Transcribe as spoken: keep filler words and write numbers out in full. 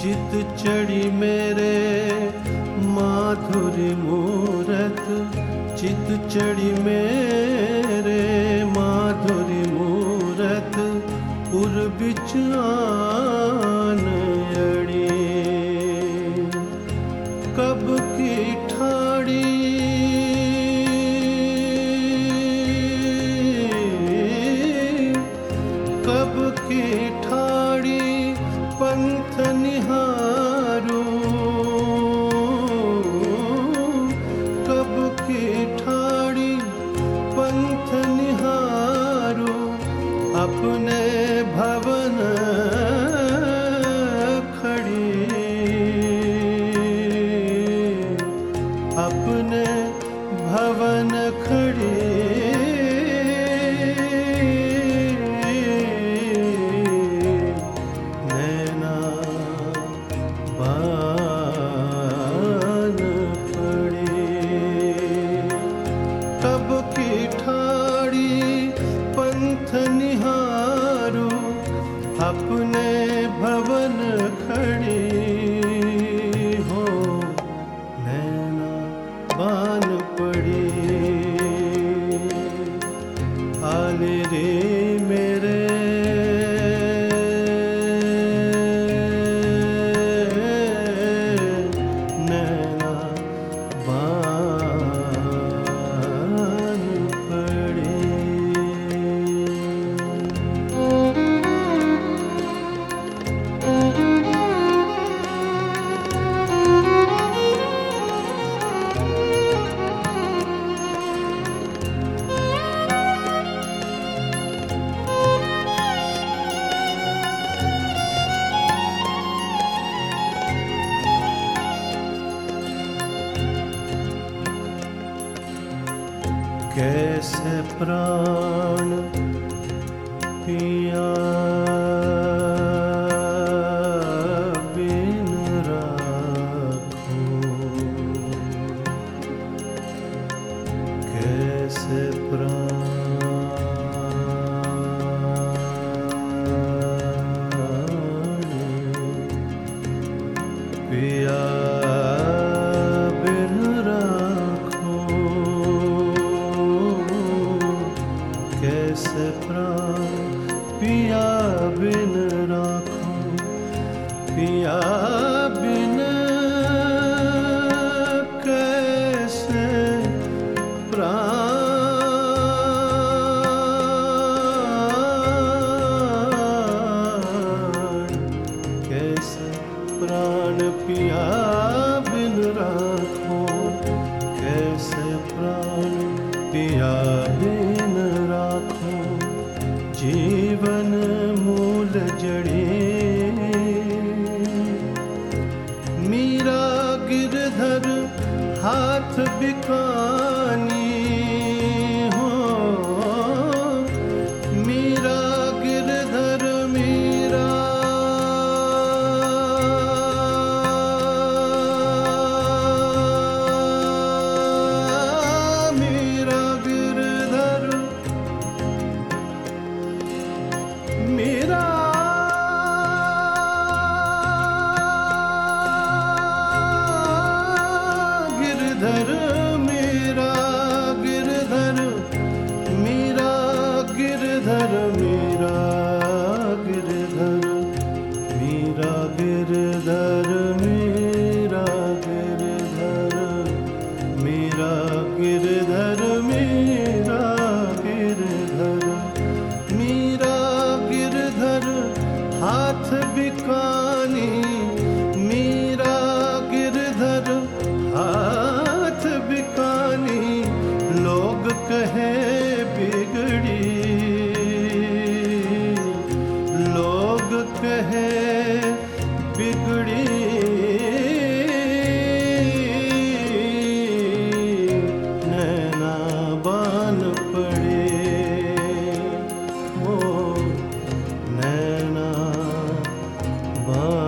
चित चढ़ी मेरे माधुरी मूरत, चित चढ़ी मेरे माधुरी मूरत, उर बिच आन अड़ी। कब की ठाड़ी कब की ठाड़ी पंथ निहारू, कब की ठाड़ी पंथ निहारू, अपने भवन खड़ी, अपने भवन खड़ी। कब की ठाड़ी पंथ निहारू, अपने भवन खड़ी हो, नैना बान पड़ी। आले रे मेरे नैना बान पड़ी। कैसे प्राण पिया बिन राखूं, कैसे प्राण पिया बिन राखूं, कैसे प्राण पिया बिन राखूं, पिया बिन कैसे प्राण, कैसे प्राण पिया बिन राखूं, कैसे प्राण पिया बिन राखूं। जीवन मूल जड़ी मीरा गिरधर हाथ बिकानी हो, मीरा गिरधर मीरा मीरा गिरधर मीरा गिरधर मीरा गिरधर मीरा गिरधर मीरा गिरधर मीरा गिरधर मीरा गिरधर मीरा गिरधर मीरा गिरधर मीरा गिरधर हाथ बिकानी, मीरा गिरधर हाथ बिकानी। लोग कहे बिगड़ी, लोग कहे बिगड़ी, नैना बान पड़े हो, नैना बान